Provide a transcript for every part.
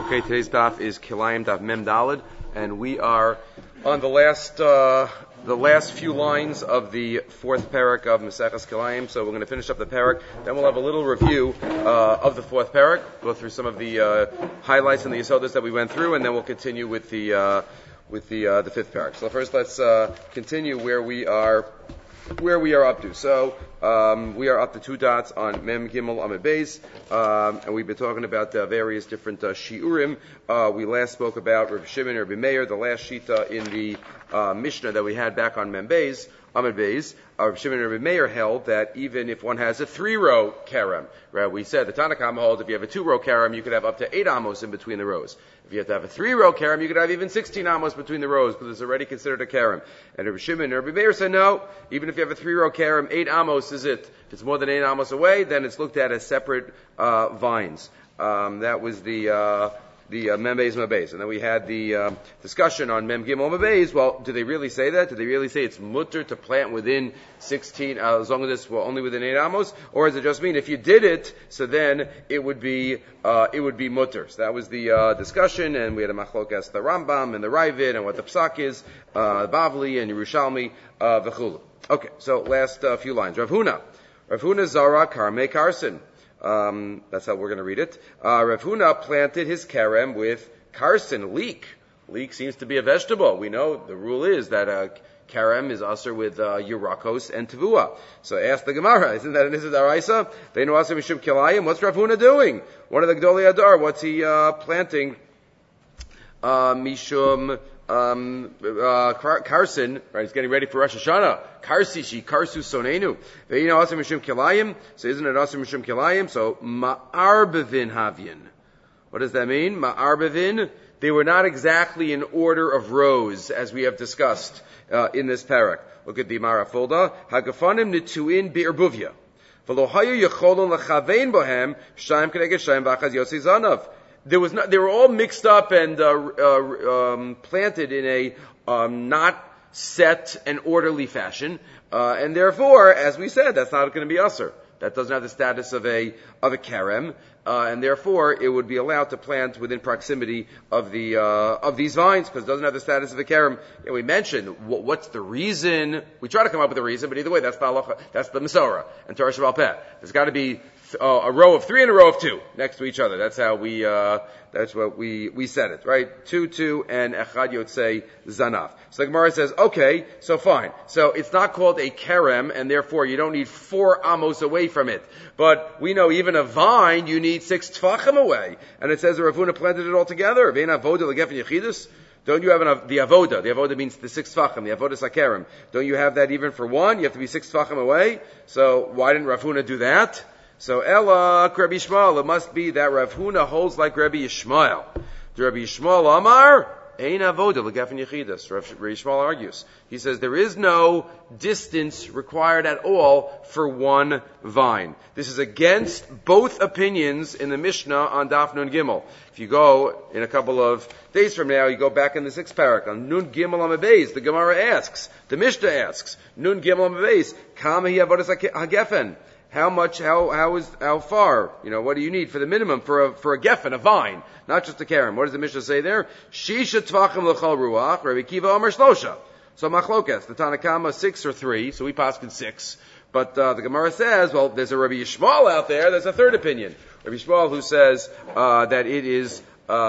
Okay, today's daf is Kilayim daf Mem Daled, and we are on the last few lines of the fourth parak of Maseches Kilayim. So we're going to finish up the parak. Then we'll have a little review of the fourth parak, go through some of the highlights and the yisodos that we went through, and then we'll continue with the fifth parak. So first, let's continue where we are up to. So we are up to 2 dots on Mem Gimel Amud Beis, and we've been talking about various different shiurim. We last spoke about Rav Shimon and Rabbi Meir, the last shita in the Mishnah that we had back on Mem Beis, Amud Beis. Rav Shimon and Rabbi Meir held that even if one has a 3-row kerem, right? We said the Tanna Kama holds if you have a 2-row kerem, you could have up to 8 amos in between the rows. If you have to have a 3-row kerem, you could have even 16 amos between the rows because it's already considered a kerem. And Rabbi Shimon and Rabbi Meir said no, even if you have a 3-row kerem, 8 amos is it. If it's more than 8 amos away, then it's looked at as separate vines. That was the Mem Beis Mem Beis. And then we had the discussion on Mem Gimel Mem Beis. Well, do they really say that? Do they really say it's mutter to plant within 16, as long as it's only within 8 amos? Or does it just mean if you did it, so then it would be mutter? So that was the discussion, and we had a machlokas the Rambam and the Ravid and what the psak is, Bavli and Yerushalmi, v'chulu. Okay, so last few lines. Rav Huna Zara Karmei Karsin. That's how we're going to read it. Rav Huna planted his kerem with karsin, leek. Leek seems to be a vegetable. We know the rule is that kerem is usher with yurakos and tavua. So ask the Gemara, isn't that an Issa Daraisa? They know usher mishum kilayim. What's Rav Huna doing? One of the Gdolei Adar. What's he planting? Mishum karsin, right? He's getting ready for Rosh Hashanah. Karsishi, karsu sonenu. Ve'ina asur mishum kilayim. So isn't it asur mishum kilayim? So ma'arbevin havyin. What does that mean? Ma'arbevin. They were not exactly in order of rows, as we have discussed in this parak. Look at the Mara Folda. Hagafanim nituin bi'erbuvya. V'lo hayu yecholon lechavein bohem shayim keneged shayim v'achaz yosei zanav. They were all mixed up and planted in a not set and orderly fashion, and therefore, as we said, that's not going to be usher. That doesn't have the status of a kerem, and therefore it would be allowed to plant within proximity of these vines because it doesn't have the status of a kerem. And we mentioned what's the reason. We try to come up with a reason, but either way, that's the halacha, that's the Masorah and Torah Sheba'al Peh. There's got to be a row of 3 and a row of 2 next to each other. That's how that's what we said it, right? 2, and echad yotzei zanaf. So the Gemara says, okay, so fine. So it's not called a kerem, and therefore you don't need 4 amos away from it. But we know even a vine, you need 6 tfachim away. And it says the Rav Huna planted it all together. Ve'en avoda legefen yechidus. Don't you have the avoda? The avoda means the 6 tfachim, the avoda sakerim. Don't you have that even for 1? You have to be 6 tfachim away. So why didn't Rav Huna do that? So Ella, Rabbi Yishmael, it must be that Rav Huna holds like Rabbi Yishmael. The Rabbi Yishmael Amar, Ein avoda legefen yechidus. Rabbi Yishmael argues. He says there is no distance required at all for 1 vine. This is against both opinions in the Mishnah on Daf Nun Gimel. If you go in a couple of days from now, you go back in the 6th parak on Nun Gimel Amud Beis. The Gemara asks, the Mishnah asks, Nun Gimel Amud Beis, Kama hi avodas hagefen. How far, what do you need for the minimum for a geffen, a vine, not just a kerem? What does the Mishnah say there? Shisha tvachim l'chol ruach, Rabbi Kiva Omer shlosha. So machlokas, the Tanna Kama 6 or 3, so we pass in 6. But the Gemara says, well, there's a Rabbi Yishmael out there, there's a third opinion. Rabbi Yishmael who says that it is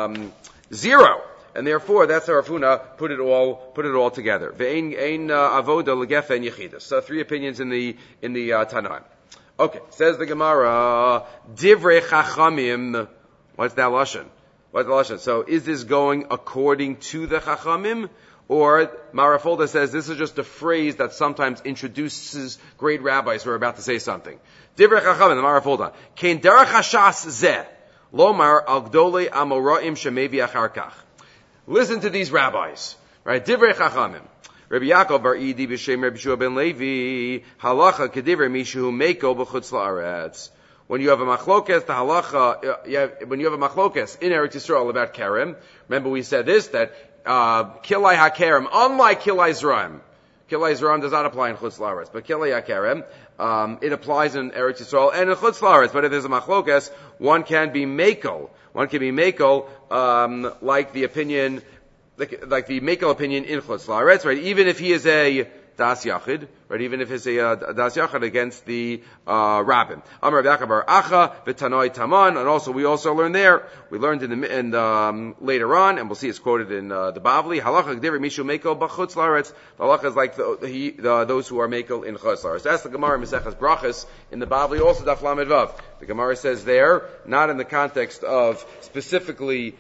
0. And therefore, that's how Rav Huna put it all together. Ve'ein avoda legefen yechidus. So 3 opinions in the Tanaim. Okay, says the Gemara, Divrei Chachamim. What's that lashon? So is this going according to the Chachamim? Or Mara Folda says this is just a phrase that sometimes introduces great rabbis who are about to say something. Divrei Chachamim, the Mara Folda. Kein derech hashas zeh, lomar al gdolei amoraim shemevi achar kach. Listen to these rabbis, right? Divrei Chachamim. Rabbi Yaakov bar Idi b'shem Rabbi Shua ben Levi halacha kedivrei mishu meiko b'chutz la'aretz. When you have a machlokes, the halacha, when you have a machlokes in Eretz Yisrael about kerem, remember we said this, that kilai hakerem, unlike kilai zraim. Kilei Zeram does not apply in Chutz La'aretz, but Kilei HaKerem, it applies in Eretz Yisrael and in Chutz La'aretz. But if there's a machlokas, one can be mekel. One can be mekel, like the opinion, like the mekel opinion in Chutz La'aretz, right? Even if he is a Das Yachid, right? Even if it's a Das Yachid against the Rabbin. Amar Rav Bar Acha v'Tanoi Taman, and also we also learned there. We learned later on, and we'll see it's quoted in the Bavli. Halacha Gdiri Mishu Mekel b'Chutz La'aretz. The halacha is like those who are Mekel in Chutz La'aretz. That's the Gemara Mesechas Brachas in the Bavli, also Daf Lamed Vav. The Gemara says there, not in the context of specifically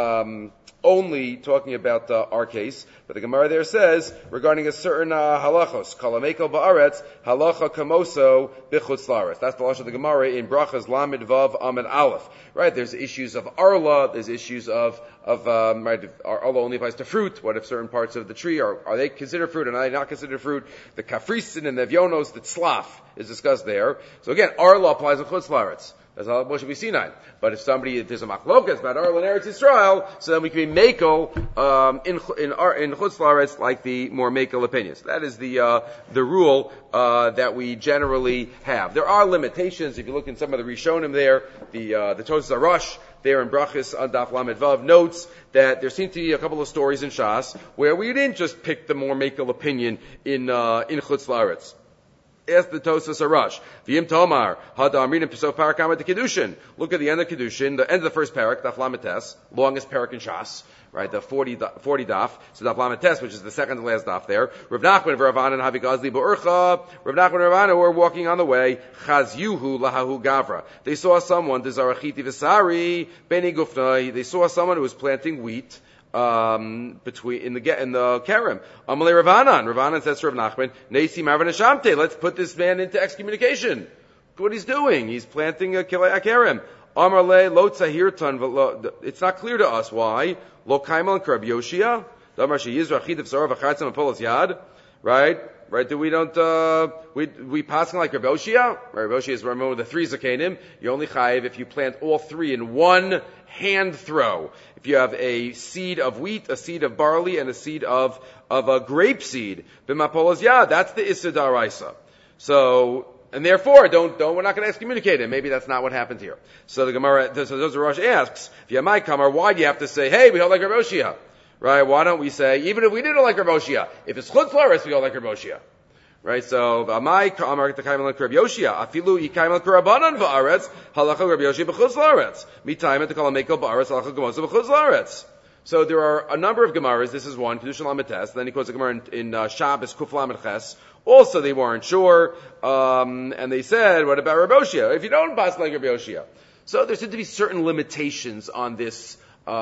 only talking about our case, but the Gemara there says regarding a certain halachos, kalamekel ba'aretz, halacha kamoso b'chutz la'aretz. That's the lashon of the Gemara in Brachas Lamed Vav Amid Aleph. Right? There's issues of arla. There's issues of right, arla only applies to fruit. What if certain parts of the tree are they considered fruit and are they not considered fruit? The kafrisin and the vyonos, the tzlaf is discussed there. So again, arla applies to chutz la'aretz. That's how Moshe be Sinai. But if there's a machlokas about Arla and Eretz Yisrael, so then we can be mekel in Chutz La'aretz like the more mekel opinions. That is the rule that we generally have. There are limitations. If you look in some of the Rishonim there, the Tosas Arash there in Brachis on Daf Lamed Vav notes that there seem to be a couple of stories in Shas where we didn't just pick the more mekel opinion in Chutz La'aretz. Ask the Tosas Arash. V'im Tomar Hada Amrin Pesach Parak Amad the Kedushin. Look at the end of Kedushin, the end of the first parak, Daf Lamed Tes, longest parak in Shas, right? The 40 daf. So Daf Lamed Tes, which is the second to last daf there. Rav Nachman v'Rav Anan Havigazli Ba'urcha. Rav Nachman and Rav Anan were walking on the way. Chazyuhu lahahu gavra. They saw someone. Dezarachiti v'sari beni gufnai. They saw someone who was planting wheat. In the Kerem. Amalei Rav Anan says to Rav Nachman, Neisi Marvan Hashamte, let's put this man into excommunication. Look what he's doing. He's planting a Kilei HaKerem. Amalei Lo Tzahirtan, it's not clear to us why. Lo Kaimal and Krab Yoshia. Damar Sheyizra Chidav Sarah V'chatzim and Polas Yad. Right? That we don't, we passing like Rav Oshia. Rav Oshia is, remember, the three Zakanim. You only chayiv if you plant all three in one hand throw. If you have a seed of wheat, a seed of barley, and a seed of a grape seed, b'mapolas yad, that's the Issa Daraisa. So, and therefore, we're not going to excommunicate him. Maybe that's not what happened here. So the Gemara, so Rosh asks, V'yamai Kamar, why do you have to say, hey, we hold like Rav Oshia? Right? Why don't we say, even if we didn't like Rav Oshia, if it's Chutz La'aretz, we hold like Rav Oshia. Right? So, V'amai Kamar t'kaimel like Rav Yoshia, afilu yikaimel k'rabanan v'aretz, halacha Rav Yoshia b'chutz la'aretz. Mitayim et t'kol ha'mekel b'aretz, halacha Gemosa b'chutz la'aretz. So there are a number of Gemaras. This is one, Kedushin Lamed Tes. Then he quotes a Gemara in Shabbos Kuf Lamed Ches. Also, they weren't sure, and they said, what about Rav Oshia? If you don't pass like Rav Oshia. So there seem to be certain limitations on this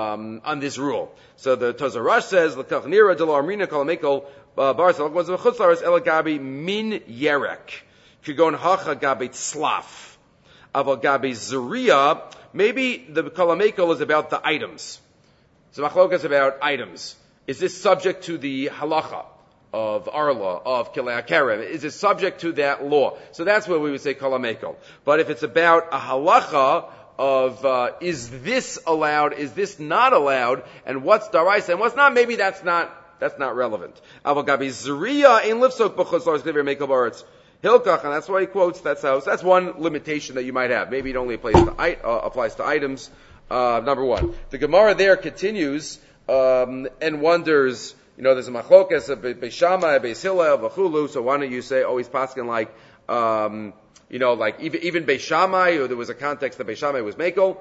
rule. So the Tosas Arash says, "L'kach nira de lo amrina kol mekel baras alakos v'chutz la'aretz el gabi min yerek kigon hacha gabi tzlaf aval gabi zuriya." Maybe the kol mekel is about the items. So machlokas is about items. Is this subject to the halacha of Arla, of Kilei HaKerem? Is it subject to that law? So that's where we would say kol mekel. But if it's about a halacha of is this allowed, is this not allowed, and what's daraisa and what's not, maybe that's not relevant. Aval gabi zuriya ein lifsok b'chutz la'aretz k'divrei mekel b'aretz hilkach, and that's why he quotes. That's one limitation that you might have. Maybe it only applies to items. Number one, the Gemara there continues and wonders. There's a machlokas, a Beis Shammai, a Beis Hillel, v'chulu. So why don't you say always paskin like? Like even Beis Shammai, or there was a context that Beis Shammai was Mekel.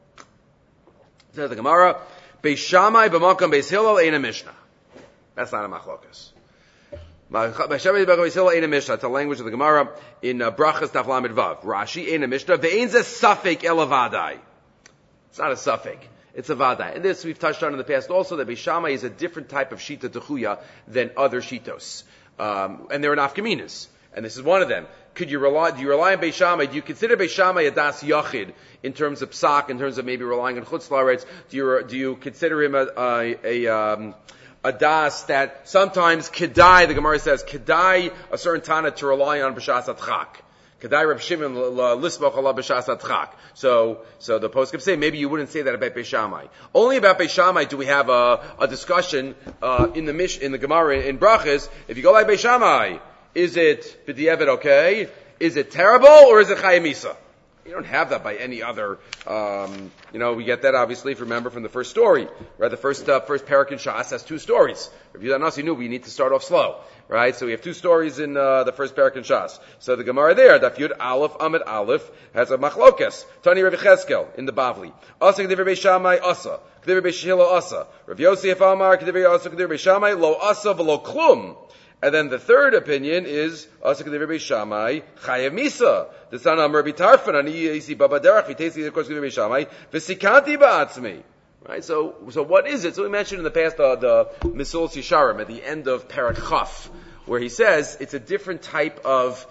Says the Gemara, Beis Shammai b'makam Beis Hillel ain't a Mishnah. That's not a machlokas. Beis Shammai b'makam Beis Hillel ain't a Mishnah. It's the language of the Gemara in Brachas Daf Lamed Vav. Rashi ain't a Mishnah. Ve'ein ze safek elavadai. It's not a safek. It's a vadai. And this we've touched on in the past also, that Beis Shammai is a different type of shita techuya than other shitos. And there are nafkaminas. And this is one of them. Do you rely on Beis Shammai? Do you consider Beis Shammai a das yachid in terms of psak, in terms of maybe relying on chutz la'aretz? Do you consider him a das that sometimes kedai, the Gemara says, kedai a certain tana to rely on b'shas atchak? Kedai Reb Shimon lismoch alav b'shas atchak. So the poskim say maybe you wouldn't say that about Beis Shammai. Only about Beis Shammai do we have a discussion in the Gemara in Brachas. If you go like Beis Shammai, is it b'di'evet okay? Is it terrible or is it chayei misa? You don't have that by any other, we get that obviously, remember, from the first story, right? The first parak in Shas has two stories. If you knew we need to start off slow, right? So we have two stories in, the first parak in Shas. So the Gemara there, Daf Yud Aleph, Amid Aleph, has a machlokas. Tani Rav Cheskel in the Bavli. Asa K'divrei Beis Shammai, Asa. K'divrei Beis Shehila, Asa. Rav Yosef Amar, K'divrei Asa, K'divrei Beis Shammai, Lo Asa V'lo Klum. And then the third opinion is Asa K'divrei Beis Shammai Chayev Misa. The son of Rabbi Tarfon Ani Yisi Baba Derech Vitesi of course K'divrei Beis Shammai V'sikanti Ba'atzmi. Right. So what is it? So we mentioned in the past the Mesilas Yesharim at the end of Parak Chaf, where he says it's a different type of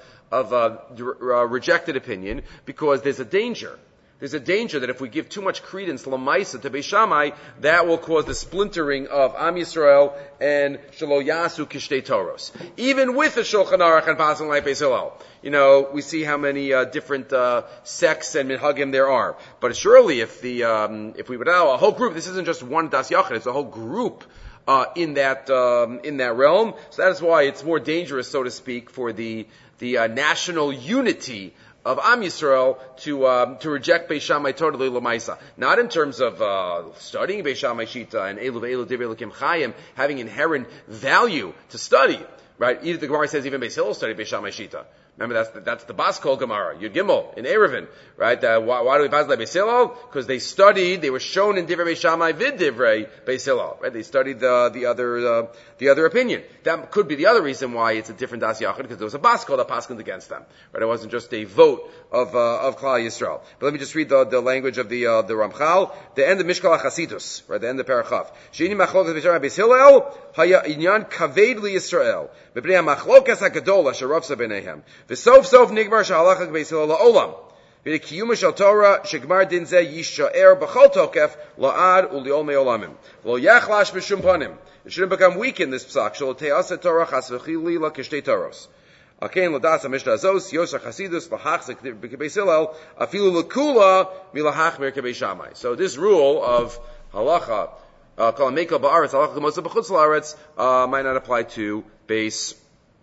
rejected opinion because there's a danger. There's a danger that if we give too much credence to Lamaisa, to Beis Shammai, that will cause the splintering of Am Yisrael and Shelo Yasu Kishtei Toros. Even with the Shulchan Aruch and Pasan like Beis Hillel, we see how many different sects and minhagim there are. But surely, if we would allow a whole group, this isn't just one Das Yachid; it's a whole group in that realm. So that is why it's more dangerous, so to speak, for the national unity of Am Yisrael to reject Beis Shammai totally l'maisa. Not in terms of studying Beis Shammai Shita and Elu ve'elu divrei Elokim Chayim having inherent value to study, right? Either the Gemara says even Beis Hillel studied Beis Shammai Shita. Remember that's the Bas Kol Gemara, Yud Gimel in Eruvin, right? Why do we pass like Beis Hillel? Because they were shown in Divrei Beis Shammai vid Divrei Beis Hillel, right? They studied the other opinion. That could be the other reason why it's a different Das Yachid, because there was a Bas Kol that paskined against them, right? It wasn't just a vote of Klal Yisrael. But let me just read the language of the Ramchal. The end of Mishkal HaChasidus, right? The end of Parachav. Sheini machlokas Beis Shammai Beis Hillel haya inyan kaved liYisrael b'pnei hamachlokas hagadola sheravsa b'neihem. V'sof sof nigmar shehalacha Beis Hillel la'olam. V'kiyuma shel Torah shegmar din zeh yishaer b'chol tokef la'ad u'liol me'olamim. Lo yachlash b'shum panim. It shouldn't become weak in this psak. Shelo te'asa Torah chas v'chili la kishtei Toros. Akein l'das ha'mishnah azos yosa chasidus l'hachzik b'Beis Hillel afilu l'kula milahachmir k'Beis Shammai. So this rule of halacha kol meikol ba'aretz halacha k'mosa b'chutz la'aretz might not apply to Beis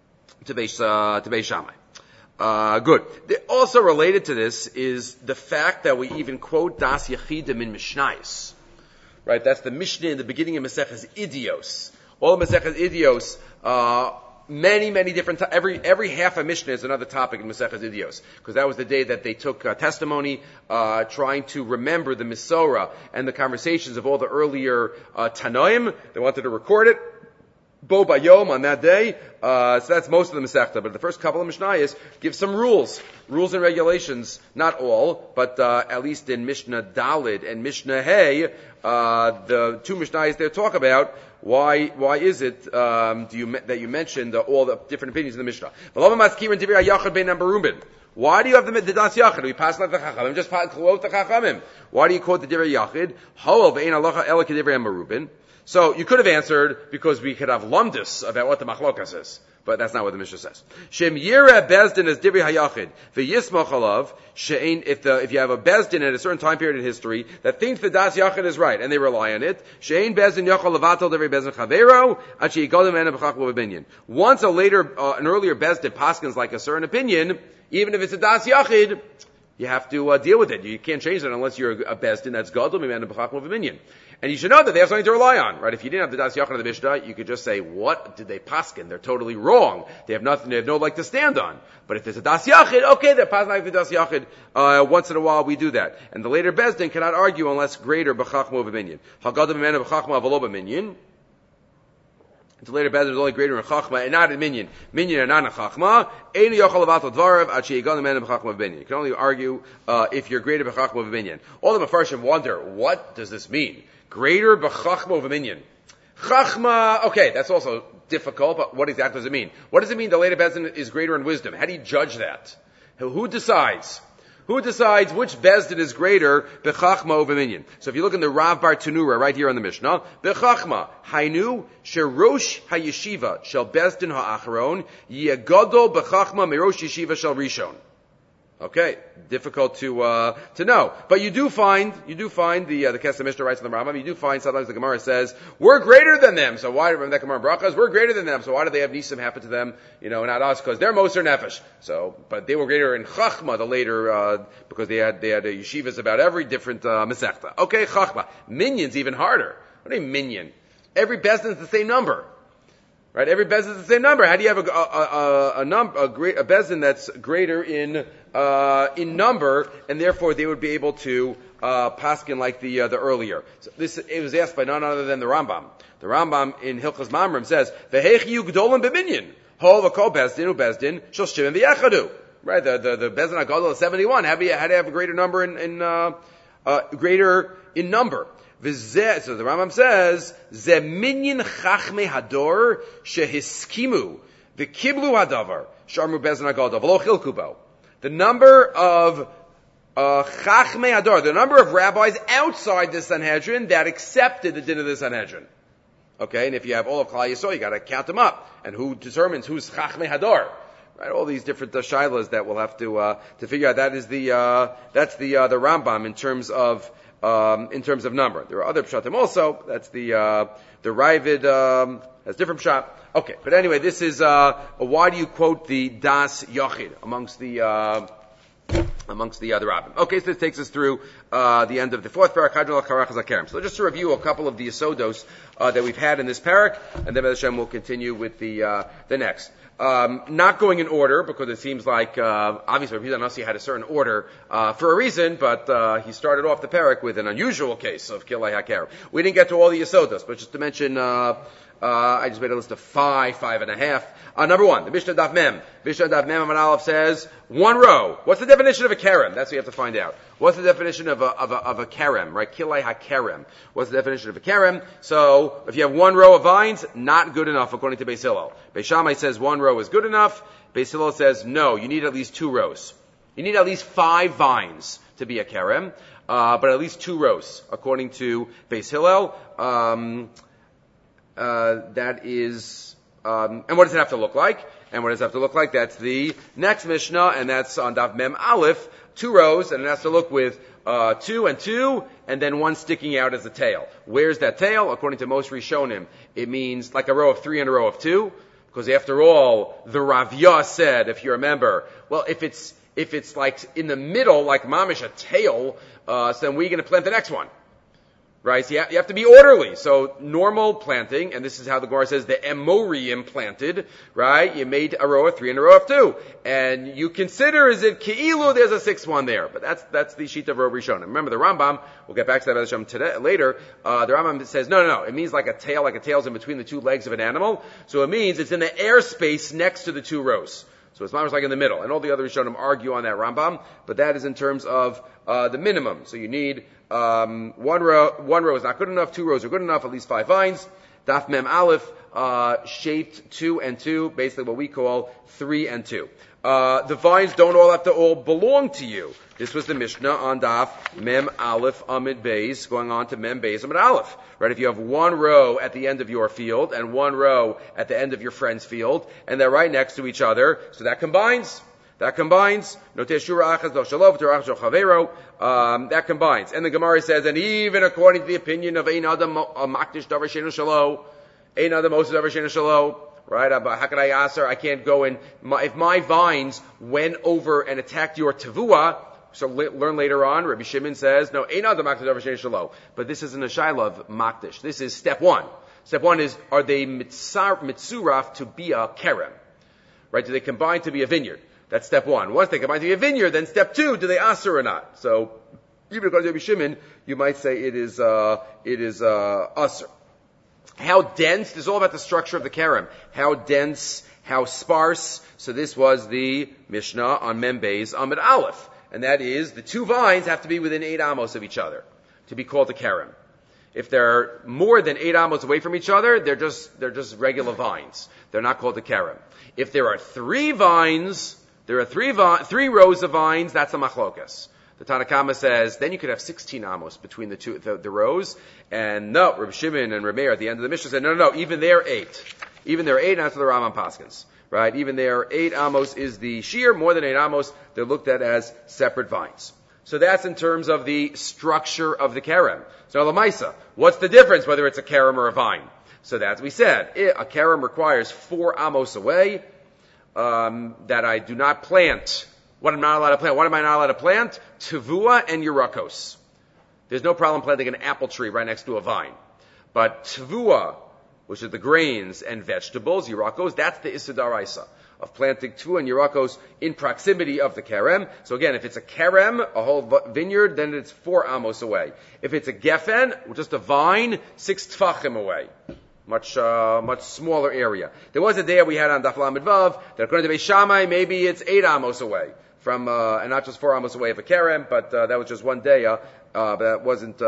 Shammai. Good. Also related to this is the fact that we even quote Das Yechidim in Mishnayos. Right? That's the Mishnah in the beginning of Maseches Idios. All of Maseches Idios, many different, every half a Mishnah is another topic in Maseches Idios. Because that was the day that they took testimony, trying to remember the Misorah and the conversations of all the earlier Tanoim. They wanted to record it. Bo Bayom on that day. So that's most of the Masechta. But the first couple of Mishnayos give some rules and regulations. Not all, but at least in Mishnah Dalid and Mishnah Hey, the two Mishnayos there talk about why is it that you mentioned all the different opinions in the Mishnah. Why do you have the Das Yachid? We pass like the Chachamim, just quote the Chachamim. Why do you quote the Divrei Yachid? Hol ve'ein halacha ela k'divrei Marubin. So you could have answered because we could have lumdus about what the machlokas is, but that's not what the Mishnah says. Shem yireh bezdin as divrei hayachid v'yismach alav she'ein. If you have a bezdin at a certain time period in history that thinks the das yachid is right and they rely on it, she'ein bezdin yachol levatel divrei bezdin chavero ad sheyigadim ena b'chachma v'binyan. Once an earlier bezdin paskins like a certain opinion, even if it's a das yachid, you have to deal with it. You can't change it unless you're a bezdin that's gadol ena b'chachma v'binyan. And you should know that they have something to rely on, right? If you didn't have the Das Yachid of the Mishnah, you could just say, what did they paskin? They're totally wrong. They have no leg to stand on. But if there's a Das Yachid, okay, they're paskin like the Das Yachid. Once in a while we do that. And the later Bezdin cannot argue unless greater b'chachma v'minyan. Hagadim b'mena b'chachma v'lo b'minyan. The later Bezdin is only greater in chachma and not in minyan. Minyan and not in chachma. Ein yochal levatel dvarav ad sheyigadim b'mena b'chachma v'minyan. You can only argue if you're greater b'chachma v'minyan. All the Mefarshim wonder, what does this mean? Greater b'chachma v'minyan. Chachma, okay, that's also difficult, but what exactly does it mean? What does it mean the later Bezdin is greater in wisdom? How do you judge that? Who decides? Who decides which Bezdin is greater b'chachma v'minyan? So if you look in the Rav Bar Tanura right here on the Mishnah, b'chachma, hainu, sherosh hayeshiva shel Bezdin ha'acharon, yegadol b'chachma merosh yeshiva shel rishon. Okay, difficult to know, but you do find the Kesef Mishnah writes in the Rambam. You do find sometimes the Gemara says we're greater than them. So why remember that Gemara Brachas? We're greater than them. So why do they have Nisim happen to them? Not us, because they're Moser Nefesh. So, but they were greater in Chachma, the later because they had yeshivas about every different Masechta. Okay, Chachma. Minyan's even harder. What do you mean minyan? Every Bezdin is the same number. Right, every bezdin is the same number. How do you have a bezdin that's greater in number, and therefore they would be able to paskin like the earlier? So it was asked by none other than the Rambam. The Rambam in Hilchos Mamrim says, "V'hechi gdolim b'minyan, hol v'kol bezdin ubezdin shel shivim v'yechadu." Right, the bezdin hagadol is 71. How do you have a greater number greater in number? So the Rambam says, "Ze minyan chachmei hador shehiskimu v'kiblu hadavar sharmu bezdin hagadol v'lo chilku bo." The number of chachmei hador, the number of rabbis outside the Sanhedrin that accepted the din of the Sanhedrin. Okay, and if you have all of Klal Yisrael, you got to count them up, and who determines who's chachmei hador? Right, all these different shilas that we'll have to figure out. That is that's the Rambam in terms of number. There are other pshatim also. That's the Ravid has different pshat. Okay, but anyway, this is why do you quote the Das Yochid amongst the other rabbim? Okay, so this takes us through the end of the fourth parak. So just to review a couple of the yisodos that we've had in this parak, and then Hashem will continue with the next. Not going in order, because it seems like, obviously Rabbi Nasi had a certain order, for a reason, but, he started off the parak with an unusual case of Kilei HaKerem. We didn't get to all the Yisodos, but just to mention, I just made a list of 5.5. Number one, the Mishnah Daf Mem. Mishnah Daf Mem Amud Aleph says, one row. What's the definition of a kerem? That's what you have to find out. What's the definition of a kerem, right? Kilei HaKerem. What's the definition of a kerem? So, if you have one row of vines, not good enough according to Beis Hillel. Beis Shammai says one row is good enough. Beis Hillel says no, you need at least 2 rows. You need at least 5 vines to be a kerem, but at least 2 rows according to Beis Hillel. That is, and what does it have to look like? And what does it have to look like? That's the next Mishnah, and that's on Daf Mem Aleph, 2 rows, and it has to look with 2 and 2, and then 1 sticking out as a tail. Where's that tail? According to most Rishonim, it means like a row of 3 and a row of 2, because after all, the Ravya said, if you remember, well, if it's like in the middle, like mamish a tail, so then we're going to plant the next one. Right, so you have to be orderly. So normal planting, and this is how the Gemara says the Emorium planted, right? You made a row of 3 and a row of 2. And you consider, is it Ke'ilu, there's a 6th one there. But that's the sheet of Rav Rishonim. Remember the Rambam, we'll get back to that today, later, the Rambam says, no, it means like a tail's in between the 2 legs of an animal. So it means it's in the airspace next to the 2 rows. So it's not like in the middle. And all the other Rishonim argue on that Rambam, but that is in terms of the minimum. So you need one row is not good enough, 2 rows are good enough, at least 5 vines. Daf Mem Aleph, shaped 2 and 2, basically what we call 3 and 2. The vines don't all have to all belong to you. This was the Mishnah on Daf Mem Aleph Amid Beis, going on to Mem Beis Amid Aleph. Right, if you have 1 row at the end of your field and 1 row at the end of your friend's field, and they're right next to each other, so that combines. That combines. That combines. And the Gemara says, and even according to the opinion of Ein Adam Makdish Davar Sheinu Shelo, Ein Adam Moses Davar Sheinu Shelo, right? How can I ask her? I can't go in. If my vines went over and attacked your Tavua, so learn later on, Rabbi Shimon says, no, Ein Adam Makdish Davar Sheinu Shelo. But this isn't a Shaila of Makdish. This is step 1. Step 1 is, are they mitzuraf to be a kerem? Right? Do they combine to be a vineyard? That's step 1. Once they combine to be a vineyard, then step 2, do they aser or not? So, even according to Rabbi Shimon, you might say it is aser. How dense? This is all about the structure of the kerem. How dense, how sparse. So this was the Mishnah on Mem Beis Amid Aleph. And that is, the 2 vines have to be within 8 amos of each other to be called a kerem. If they're more than 8 amos away from each other, they're just regular vines. They're not called a kerem. If there are 3 vines, there are 3 rows of vines, that's a machlokas. The Tanakama says, then you could have 16 amos between the rows. And no, Reb Shimon and Reb Meir at the end of the Mishnah said, no, even they're 8. Even they're 8, and that's what the Rambam paskins. right? Even there, 8 amos is the shear, more than 8 amos, they're looked at as separate vines. So that's in terms of the structure of the kerem. So Lamaisa, what's the difference whether it's a kerem or a vine? So that's we said. A kerem requires 4 amos away, that I do not plant. What am I not allowed to plant? What am I not allowed to plant? Tavua and Yerakos. There's no problem planting an apple tree right next to a vine. But Tavua, which are the grains and vegetables, Yerakos, that's the Issa D'Oraisa of planting Tavua and Yerakos in proximity of the kerem. So again, if it's a kerem, a whole vineyard, then it's 4 amos away. If it's a gefen, just a vine, 6 tfachim away. Much smaller area. There was a day we had on Daf Lamed Vav that according to Beis Shammai, maybe it's 8 amos away from, and not just 4 amos away of a kerem, but that was just one day. But that wasn't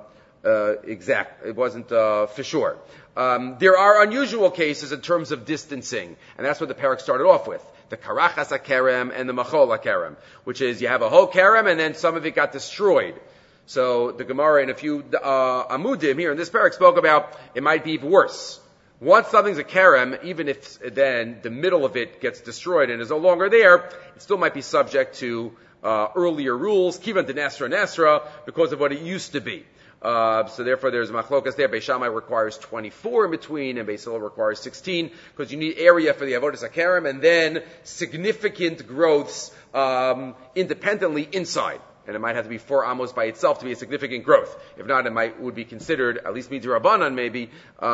exact. It wasn't for sure. There are unusual cases in terms of distancing, and that's what the parak started off with. The karachas kerem and the machol kerem, which is you have a whole kerem and then some of it got destroyed. So the Gemara in a few amudim here in this parak spoke about it might be even worse. Once something's a kerem, even if then the middle of it gets destroyed and is no longer there, it still might be subject to earlier rules, kivan de nesra, because of what it used to be. So therefore there's machlokas there. Beis Shammai requires 24 in between, and Beis Hillel requires 16, because you need area for the avodas hakerem, and then significant growths independently inside. And it might have to be 4 amos by itself to be a significant growth. If not, it would be considered, at least midrabanan maybe,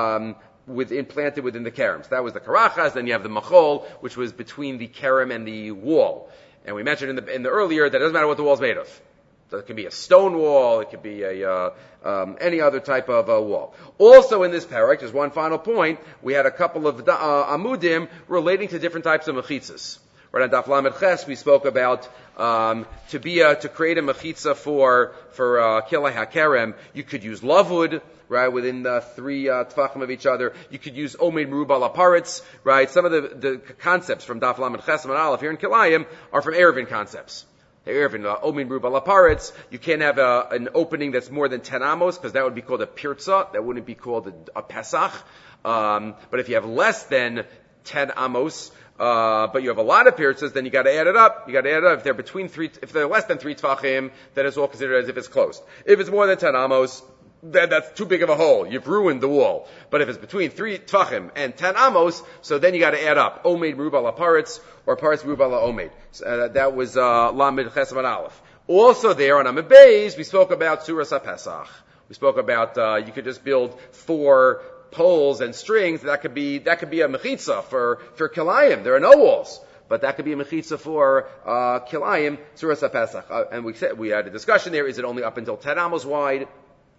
planted within the kerem. So that was the karachas. Then you have the machol, which was between the kerem and the wall. And we mentioned in the earlier that it doesn't matter what the wall's made of. So it can be a stone wall, it could be any other type of wall. Also in this parak, just one final point, we had a couple of amudim relating to different types of mechitzas. Right on Daf Lamed Ches, we spoke about to create a mechitza for kilei hakerem. You could use lavud, right, within the 3 tfachim of each other. You could use omeid merubah laparetz, right. Some of the concepts from Daf Lamed Ches and Aleph here in Kilayim are from Eruvin concepts. Eruvin, omeid merubah laparetz. You can't have an opening that's more than 10 amos because that would be called a pirza. That wouldn't be called a pesach. But if you have less than 10 amos, but you have a lot of pirzas, then you got to add it up. If they're less than 3 tfachim, then it's all considered as if it's closed. If it's more than 10 amos, then that's too big of a hole. You've ruined the wall. But if it's between 3 tfachim and 10 amos, so then you got to add up. Omeid merubah laparetz or paretz merubah laomeid. That was Lamed Ches and Aleph. Also there on Amud Beis, we spoke about Suras HaPesach. We spoke about you could just build 4 poles and strings. That could be a mechitza for kilayim. There are no walls, but that could be a mechitza for kilayim, Suras HaPesach. And we had a discussion there. Is it only up until 10 amos wide?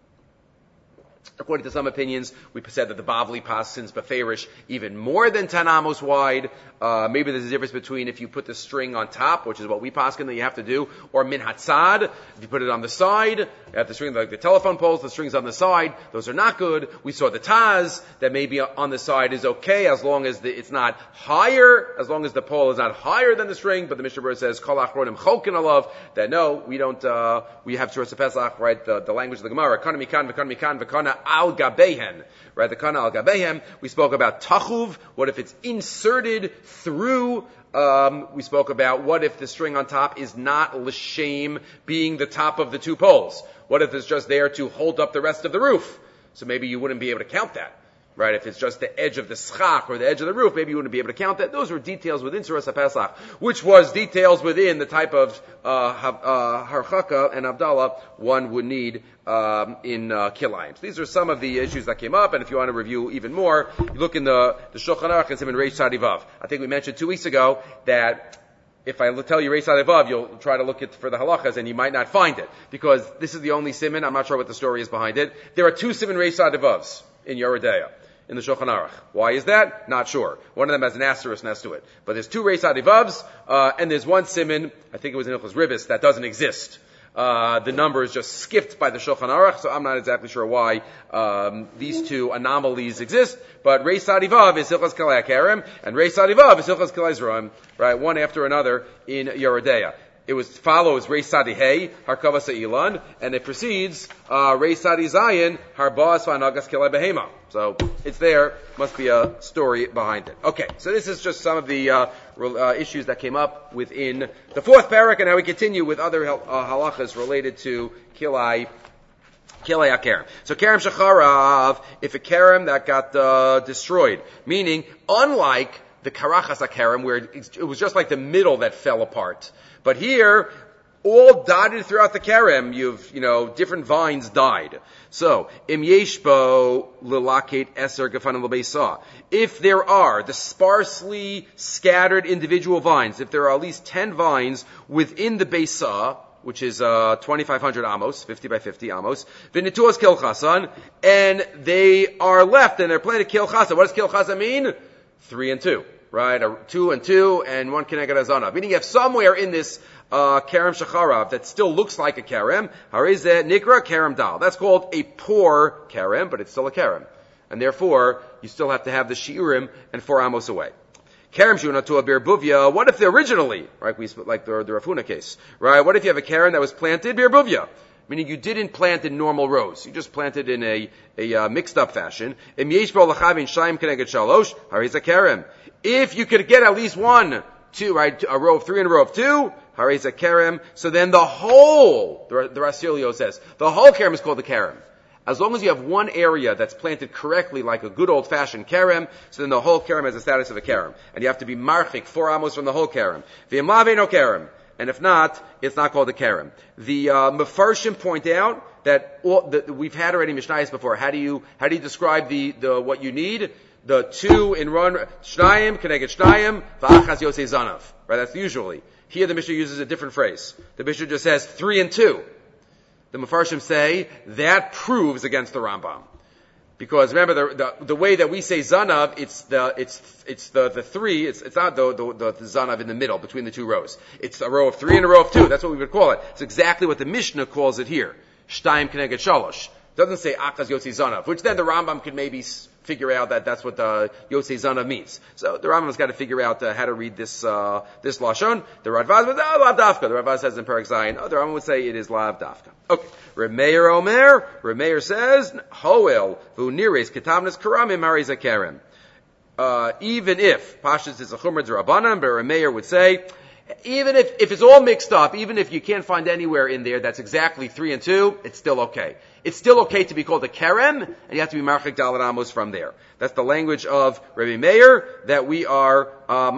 According to some opinions, we said that the Bavli paskins beferish even more than 10 amos wide. Maybe there's a difference between if you put the string on top, which is what we paskin that you have to do, or min hatzad, if you put it on the side. You have the string like the telephone poles, the strings on the side. Those are not good. We saw the taz that maybe on the side is okay as long as it's not higher, as long as the pole is not higher than the string. But the Mishnah Berurah says kol achronim chokin alav, that no, we don't. We have Suras HaPesach, right? The language of the Gemara, kana mikan v'kana mikan v'kana al gabehen, right? The kana al gabehen. We spoke about tachuv. What if it's inserted through? We spoke about what if the string on top is not l'shem being the top of the 2 poles? What if it's just there to hold up the rest of the roof? So maybe you wouldn't be able to count that. Right, if it's just the edge of the schach or the edge of the roof, maybe you wouldn't be able to count that. Those were details within Suras HaPesach, which was details within the type of harchaka and Abdallah one would need in kilayim. So these are some of the issues that came up, and if you want to review even more, you look in the Shulchan Aruch and Siman Reish Tzadi Vav. I think we mentioned 2 weeks ago that if I tell you Reish Tzadi Vav, you'll try to look for the halachas and you might not find it, because this is the only siman. I'm not sure what the story is behind it. There are 2 siman Reish Tzadi Vavs in Yeridea, in the Shulchan Aruch. Why is that? Not sure. One of them has an asterisk next to it. But there's 2 Reish Tzadi Vavs, and there's 1 siman, I think it was in Hilchos Ribis, that doesn't exist. The number is just skipped by the Shulchan Aruch, so I'm not exactly sure why these 2 anomalies exist. But Reish Tzadi Vav is Hilchos Kilei HaKerem, and Reish Tzadi Vav is Hilchos Kilei Zerahim, right? One after another in Yeridea. follows Reis Sadi Hey, Harkavas Ilan, and it precedes Reis Sadi Zayin, Harbas Vanagas Kilai Behema. So it's there. Must be a story behind it. Okay, so this is just some of the issues that came up within the fourth parak, and now we continue with other halachas related to Kilai HaKerem. So Kerem Shacharav, if a Kerem that got destroyed, meaning unlike the Karachas HaKerem, where it was just like the middle that fell apart. But here, all dotted throughout the Kerem, different vines died. So, Im Yeshbo Lilaket Eser Gefanim L'Beisa. If there are the sparsely scattered individual vines, if there are at least 10 vines within the Beisa, which is 2,500 amos, 50 by 50 amos, V'nituas Kilchasan, and they are left and they're planted Kilchasan. What does Kilchasan mean? 3 and 2, right? 2 and 2, and 1 Keneged Azana. Meaning you have somewhere in this Kerem Shacharav that still looks like a Kerem, Harizeh Nikra Kerem Dal. That's called a poor Kerem, but it's still a Kerem. And therefore, you still have to have the Shiurim and 4 amos away. Kerem Shuna to a Bir Buvya, what if they originally, right, like the Rafuna case, right? What if you have a Kerem that was planted Bir Buvya? Meaning you didn't plant in normal rows. You just planted in a mixed up fashion. If you could get at least 1, 2, right, a row of 3 and a row of 2, hareza kerem, so then the whole, the Rasilio says, the whole kerem is called the kerem. As long as you have one area that's planted correctly like a good old-fashioned kerem, so then the whole kerem has the status of a kerem. And you have to be marchik 4 amos from the whole kerem. V'imlave no kerem. And if not, it's not called a kerem. The Mefarshim point out that we've had already Mishnayos before. How do you describe the what you need? The 2 in run, Shnayim, Keneged Shnayim, V'achaz Yosei Zanav. Right, that's usually. Here the Mishnah uses a different phrase. The Mishnah just says 3 and 2. The Mefarshim say that proves against the Rambam. Because remember, the way that we say Zanav, it's the 3, it's not the Zanav in the middle, between the 2 rows. It's a row of 3 and a row of 2. That's what we would call it. It's exactly what the Mishnah calls it here. Shtayim Keneged Shalosh. It doesn't say Achaz Yosei Zanav, which then the Rambam could maybe figure out that that's what the Yosei Zanav means. So the Rambam's got to figure out how to read this Lashon. The Radvaz would say, Lav Dafka. The Radvaz says in Perek Zayin, the Rambam would say it is Lav Dafka. Okay. Remeir Omer. Remeir says, Hoel, Vu Nires, Ketavnas Karamim, Maris Akerem. Even if, Pashas is a Chumrad Rabbanan, but Remeir would say, even if it's all mixed up, even if you can't find anywhere in there that's exactly 3 and 2, it's still okay. It's still okay to be called a kerem, and you have to be marchik daled amos from there. That's the language of Rabbi Meir, that we are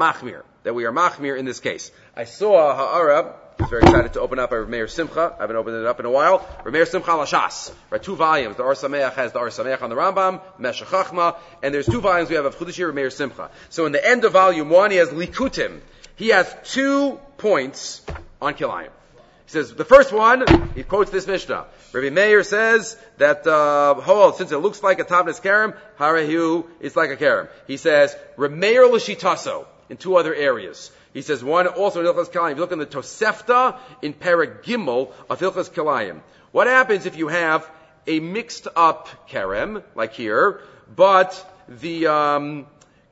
machmir in this case. I saw Ha'ara, I was very excited to open up Rabbi Meir Simcha. I haven't opened it up in a while. Rabbi Meir Simcha Lashas. Right, 2 volumes. The Or Sameach has the Or Sameach on the Rambam, Meshech Chachma, and there's 2 volumes we have of Chudashir Rabbi Meir Simcha. So in the end of volume 1, he has Likutim. He has 2 points on Kilayim. He says, the first one, he quotes this Mishnah. Rabbi Meir says that, since it looks like a Tavnis Kerem, Harahu, it's like a Kerem. He says, Remeir L'shitaso, in 2 other areas. He says, one, also in Hilchas Kilayim. If you look in the Tosefta, in Perek Gimel of Hilchas Kilayim. What happens if you have a mixed up Kerem, like here, but if the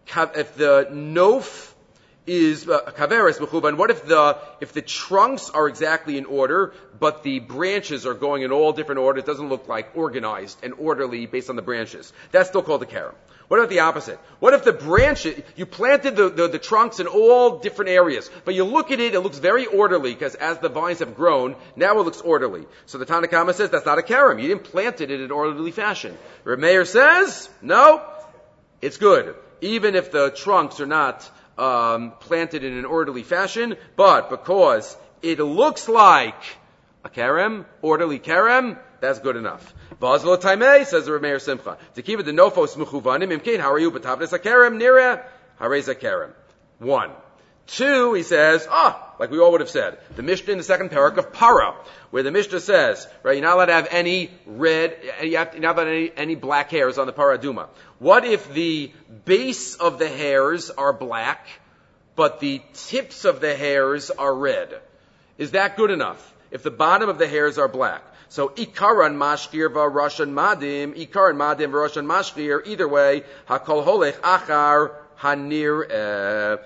Nof is kaveres mechuban. What if the trunks are exactly in order, but the branches are going in all different orders? It doesn't look like organized and orderly based on the branches. That's still called a kerem. What about the opposite? What if the branches, you planted the trunks in all different areas, but you look at it, it looks very orderly, because as the vines have grown, now it looks orderly. So the Tanna Kama says that's not a kerem. You didn't plant it in an orderly fashion. Rav Meir says, no, it's good. Even if the trunks are not planted in an orderly fashion, but because it looks like a kerem, orderly kerem, that's good enough. Bazla Taimei, says the Rav Meir Simcha. To keep it the nofos mechuvanim imkein, how are you? B'tavnes a kerem, nira, harez a kerem. 1. 2, he says, like we all would have said, the Mishnah in the second parak of Para, where the Mishnah says, right, you're not allowed to have any red, you're not allowed to have any black hairs on the Paraduma. What if the base of the hairs are black, but the tips of the hairs are red? Is that good enough? If the bottom of the hairs are black. So, Ikaran Mashkir v'Roshan Madim, Ikaran Madim v'Roshan Mashkir, either way, Hakol Holech Achar hanir.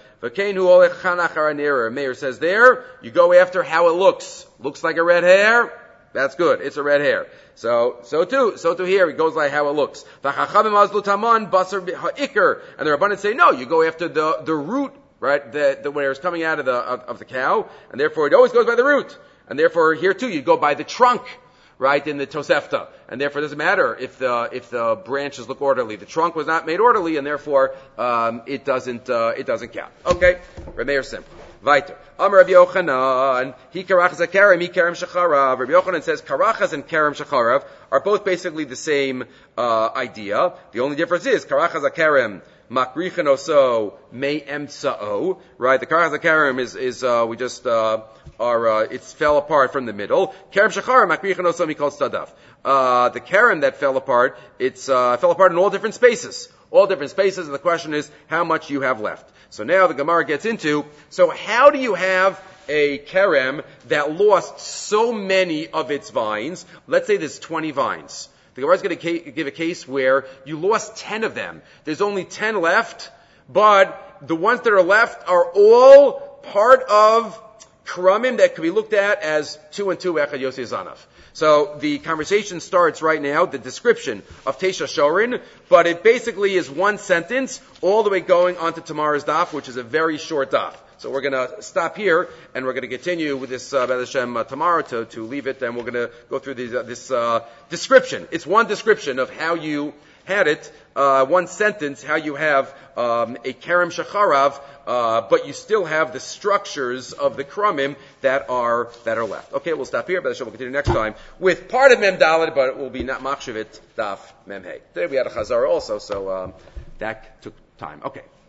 Meir says there, you go after how it looks. Looks like a red hair. That's good. It's a red hair. So too here, it goes like how it looks. And the Rabbanan say, no, you go after the root, right? Where it's coming out of the cow, and therefore it always goes by the root. And therefore here too, you go by the trunk, right, in the Tosefta. And therefore it doesn't matter if the branches look orderly. The trunk was not made orderly, and therefore, it doesn't count. Okay? Remeir simple. Weiter. Amar Rabbi Yochanan, he karachas akarem, he kerem shacharav. Rabbi Yochanan says karachas and kerem shacharav are both basically the same idea. The only difference is karachas akarem makrichen oso me emtsao. Right? The karachas akarem is we just it's fell apart from the middle. Kerem shacharav makrichen oso mikol stadav. The kerem that fell apart, it's fell apart in all different spaces. All different spaces, and the question is how much you have left. So now the Gemara gets into, so how do you have a kerem that lost so many of its vines? Let's say there's 20 vines. The Gemara is going to give a case where you lost 10 of them. There's only 10 left, but the ones that are left are all part of kerumim that can be looked at as 2 and 2 echad yosei zanav. So the conversation starts right now, the description of Tesha Shorin, but it basically is one sentence all the way going on to tomorrow's daf, which is a very short daf. So we're going to stop here, and we're going to continue with this B'ez Hashem tomorrow to leave it, and we're going to go through this description. It's one description of how you had it, one sentence, how you have a kerem shacharav, but you still have the structures of the krumim that are left. Okay, we'll stop here, but we'll continue next time with part of Mem Dalet, but it will be not machshavit daf Mem Hey. Today we had a chazara also, so that took time. Okay.